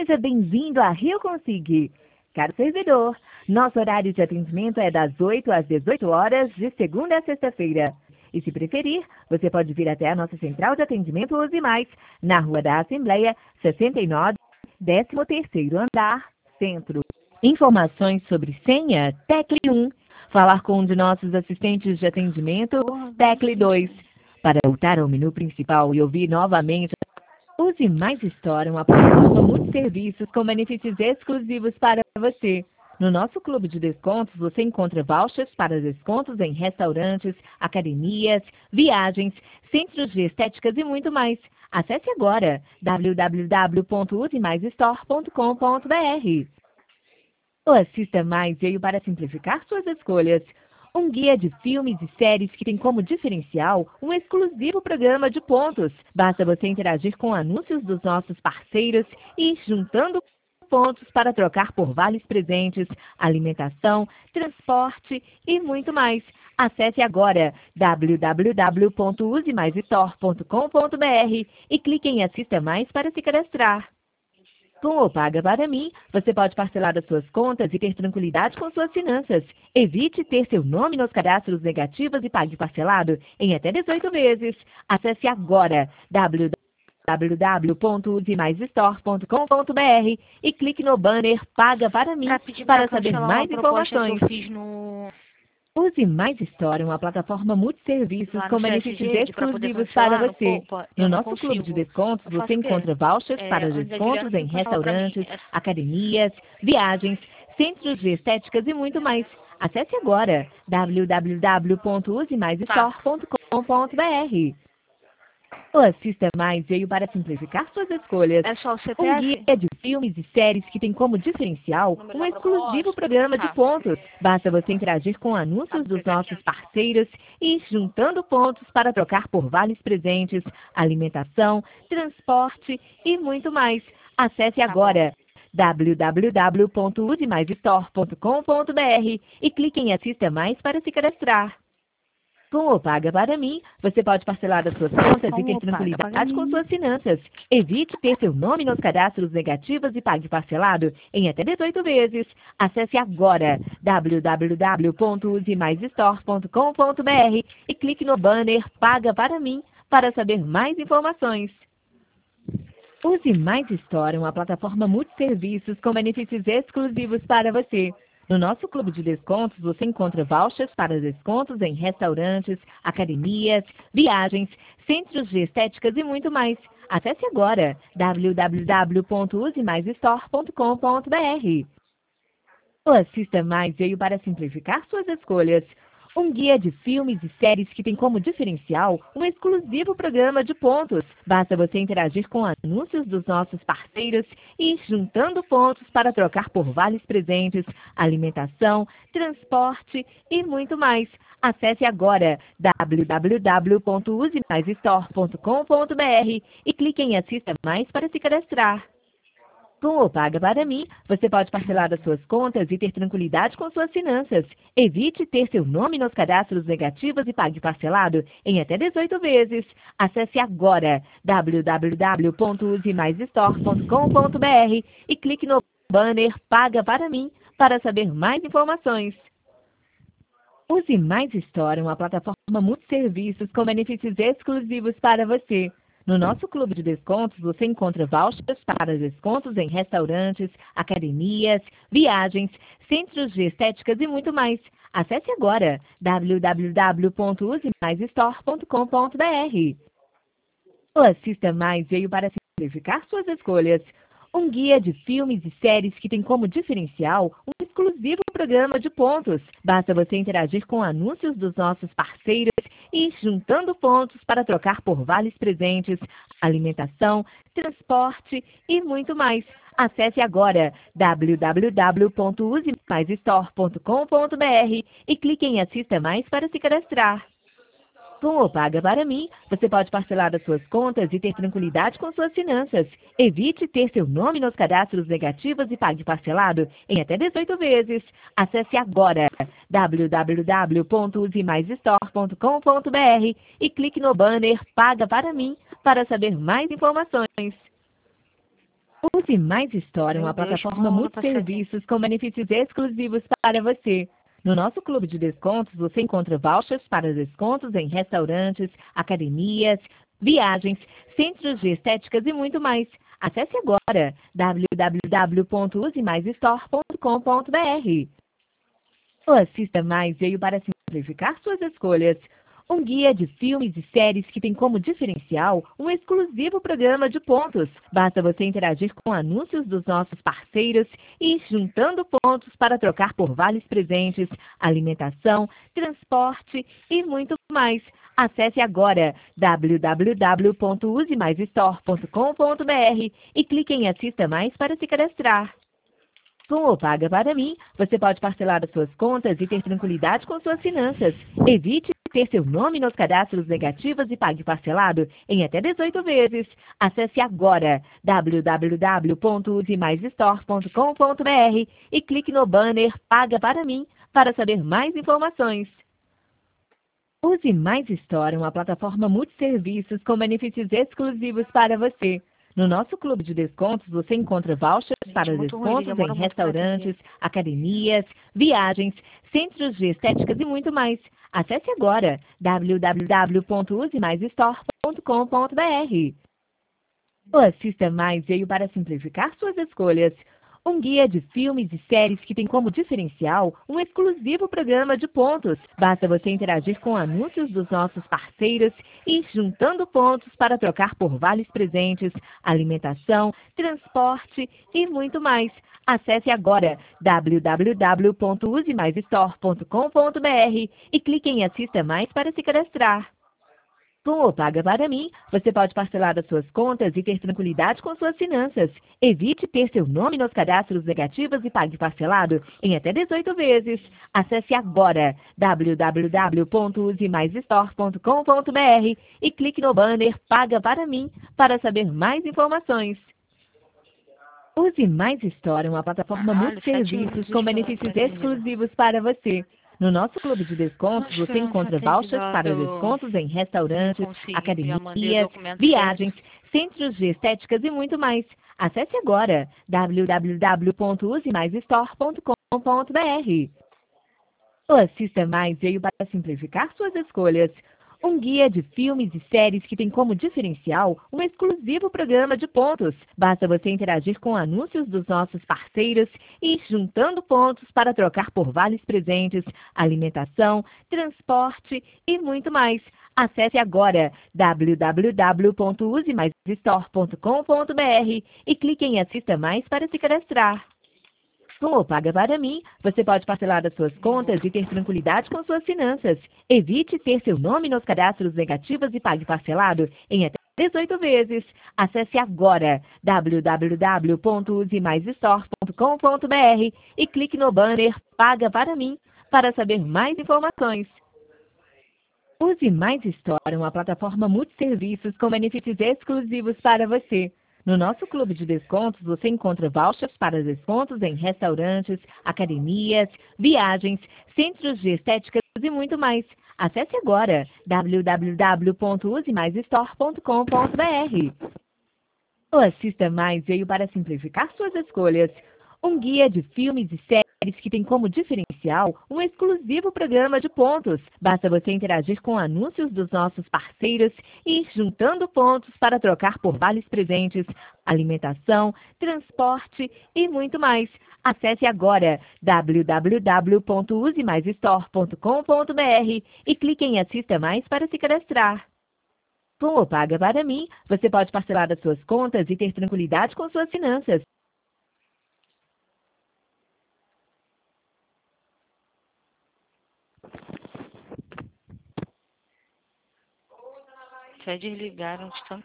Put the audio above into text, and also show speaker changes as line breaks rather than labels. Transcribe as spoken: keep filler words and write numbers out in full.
Seja bem-vindo a Rio Consig. Caro servidor, nosso horário de atendimento é das oito às dezoito horas, de segunda a sexta-feira. E se preferir, você pode vir até a nossa central de atendimento Use Mais, na Rua da Assembleia, sessenta e nove, décimo terceiro andar, Centro. Informações sobre senha, tecle um. Falar com um de nossos assistentes de atendimento, tecle dois. Para voltar ao menu principal e ouvir novamente, Use Mais Store, uma plataforma multisserviços com benefícios exclusivos para você. No nosso clube de descontos, você encontra vouchers para descontos em restaurantes, academias, viagens, centros de estéticas e muito mais. Acesse agora w w w ponto use mais store ponto com ponto b r. O Assista Mais veio para simplificar suas escolhas. Um guia de filmes e séries que tem como diferencial um exclusivo programa de pontos. Basta você interagir com anúncios dos nossos parceiros e ir juntando pontos para trocar por vales presentes, alimentação, transporte e muito mais. Acesse agora w w w ponto use mais store ponto com ponto b r e clique em Assista Mais para se cadastrar. Com o Paga Para Mim, você pode parcelar as suas contas e ter tranquilidade com suas finanças. Evite ter seu nome nos cadastros negativos e pague parcelado em até dezoito vezes. Acesse agora w w w ponto use mais store ponto com ponto b r e clique no banner Paga Para Mim para saber mais informações.
Que eu fiz no...
Use Mais Store, uma plataforma multisserviços
Lá no
com
chat,
benefícios
gente, pra poder
exclusivos
cancelar
para
no
você.
Poupa,
No
eu não
nosso clube de
consigo.
descontos,
Eu faço
você
o quê?
encontra vouchers
É,
para
antes da
descontos
Juliana
em
tem que falar pra mim.
restaurantes,
É-
academias, viagens, centros de estéticas e muito mais. Acesse agora w w w ponto use mais store ponto com ponto b r. O Assista Mais veio para simplificar suas escolhas.
É só o
Um
C P F?
guia de filmes e séries que tem como diferencial
Número
um
da
exclusivo
proposta.
programa de
Tá.
pontos. Basta você interagir com anúncios
Tá,
dos
pegar
nossos
aqui.
parceiros e ir juntando pontos para trocar por vales presentes, alimentação, transporte e muito mais. Acesse
Tá
agora w w w ponto use mais store ponto com ponto b r e clique em Assista Mais para se cadastrar. Com o Paga Para Mim, você pode parcelar as suas contas
Com
e ter
o Paga Para
tranquilidade com
Mim.
suas finanças. Evite ter seu nome nos cadastros negativos e pague parcelado em até dezoito vezes. Acesse agora w w w ponto use mais store ponto com ponto b r e clique no banner Paga Para Mim para saber mais informações. Use Mais Store, uma plataforma multisserviços com benefícios exclusivos para você. No nosso clube de descontos, você encontra vouchers para descontos em restaurantes, academias, viagens, centros de estéticas e muito mais. Acesse agora w w w ponto use mais store ponto com ponto b r. O Assista Mais veio para simplificar suas escolhas. Um guia de filmes e séries que tem como diferencial um exclusivo programa de pontos. Basta você interagir com anúncios dos nossos parceiros e ir juntando pontos para trocar por vales presentes, alimentação, transporte e muito mais. Acesse agora w w w ponto use mais store ponto com ponto b r e clique em Assista Mais para se cadastrar. Com o Paga Para Mim, você pode parcelar as suas contas e ter tranquilidade com suas finanças. Evite ter seu nome nos cadastros negativos e pague parcelado em até dezoito vezes. Acesse agora w w w ponto use mais store ponto com ponto b r e clique no banner Paga Para Mim para saber mais informações. Use Mais Store, uma plataforma multisserviços com benefícios exclusivos para você. No nosso clube de descontos, você encontra vouchers para descontos em restaurantes, academias, viagens, centros de estéticas e muito mais. Acesse agora w w w ponto use mais store ponto com ponto b r. O Assista Mais veio para simplificar suas escolhas. Um guia de filmes e séries que tem como diferencial um exclusivo programa de pontos. Basta você interagir com anúncios dos nossos parceiros e ir juntando pontos para trocar por vales presentes, alimentação, transporte e muito mais. Acesse agora w w w ponto use mais store ponto com ponto b r e clique em Assista Mais para se cadastrar. Com o Paga Para Mim, você pode parcelar as suas contas e ter tranquilidade com suas finanças. Evite ter seu nome nos cadastros negativos e pague parcelado em até dezoito vezes. Acesse agora w w w ponto use mais store ponto com ponto b r e clique no banner Paga Para Mim para saber mais informações. Use Mais Store,
Meu
uma
Deus,
plataforma
como não
multi-serviços com benefícios exclusivos para você. No nosso clube de descontos, você encontra vouchers para descontos em restaurantes, academias, viagens, centros de estéticas e muito mais. Acesse agora w w w ponto use mais store ponto com ponto b r. O Assista Mais veio para simplificar suas escolhas. Um guia de filmes e séries que tem como diferencial um exclusivo programa de pontos. Basta você interagir com anúncios dos nossos parceiros e ir juntando pontos para trocar por vales presentes, alimentação, transporte e muito mais. Acesse agora w w w ponto use mais store ponto com ponto b r e clique em Assista Mais para se cadastrar. Com o Paga Para Mim, você pode parcelar as suas contas e ter tranquilidade com suas finanças. Evite ter seu nome nos cadastros negativos e pague parcelado em até dezoito vezes. Acesse agora w w w ponto use mais store ponto com ponto b r e clique no banner Paga Para Mim para saber mais informações. Use Mais Store, uma plataforma multi-serviços com benefícios exclusivos para você. No nosso clube de descontos, você encontra vouchers
Gente,
para
muito ruim, ele
descontos em
demora muito para atender.
restaurantes, academias, viagens, centros de estéticas e muito mais. Acesse agora w w w ponto use mais store ponto com ponto b r. O Assista Mais veio para simplificar suas escolhas. Um guia de filmes e séries que tem como diferencial um exclusivo programa de pontos. Basta você interagir com anúncios dos nossos parceiros e ir juntando pontos para trocar por vales presentes, alimentação, transporte e muito mais. Acesse agora w w w ponto use mais store ponto com ponto b r e clique em Assista Mais para se cadastrar. Com o Paga Para Mim, você pode parcelar as suas contas e ter tranquilidade com suas finanças. Evite ter seu nome nos cadastros negativos e pague parcelado em até dezoito vezes. Acesse agora w w w ponto use mais store ponto com ponto b r e clique no banner Paga Para Mim para saber mais informações. Use Mais Store, uma plataforma
Caralho, sete
multi-serviços
minutos
com
esperando ser
benefícios
atendida.
exclusivos para você. No nosso clube de
Tô
descontos, você
esperando ser
encontra
atendida
vouchers
lá
para
pelo...
descontos em
Já
restaurantes,
consegui, já mandei o
academias,
documento certo.
viagens, centros de estéticas e muito mais. Acesse agora w w w ponto use mais store ponto com ponto b r. O Assista Mais veio para simplificar suas escolhas. Um guia de filmes e séries que tem como diferencial um exclusivo programa de pontos. Basta você interagir com anúncios dos nossos parceiros e ir juntando pontos para trocar por vales presentes, alimentação, transporte e muito mais. Acesse agora w w w ponto use mais store ponto com ponto b r e clique em Assista Mais para se cadastrar. Com o Paga Para Mim, você pode parcelar as suas contas e ter tranquilidade com suas finanças. Evite ter seu nome nos cadastros negativos e pague parcelado em até dezoito vezes. Acesse agora w w w ponto use mais store ponto com ponto b r e clique no banner Paga Para Mim para saber mais informações. Use Mais Store, uma plataforma multi-serviços com benefícios exclusivos para você. No nosso clube de descontos, você encontra vouchers para descontos em restaurantes, academias, viagens, centros de estéticas e muito mais. Acesse agora w w w ponto use mais store ponto com ponto b r. O Assista Mais veio para simplificar suas escolhas. Um guia de filmes e séries que tem como diferencial um exclusivo programa de pontos. Basta você interagir com anúncios dos nossos parceiros e ir juntando pontos para trocar por vales presentes, alimentação, transporte e muito mais. Acesse agora w w w ponto use mais store ponto com ponto b r e clique em Assista Mais para se cadastrar. Com o Paga Para Mim, você pode parcelar as suas contas e ter tranquilidade com suas finanças.
Já desligaram de tanto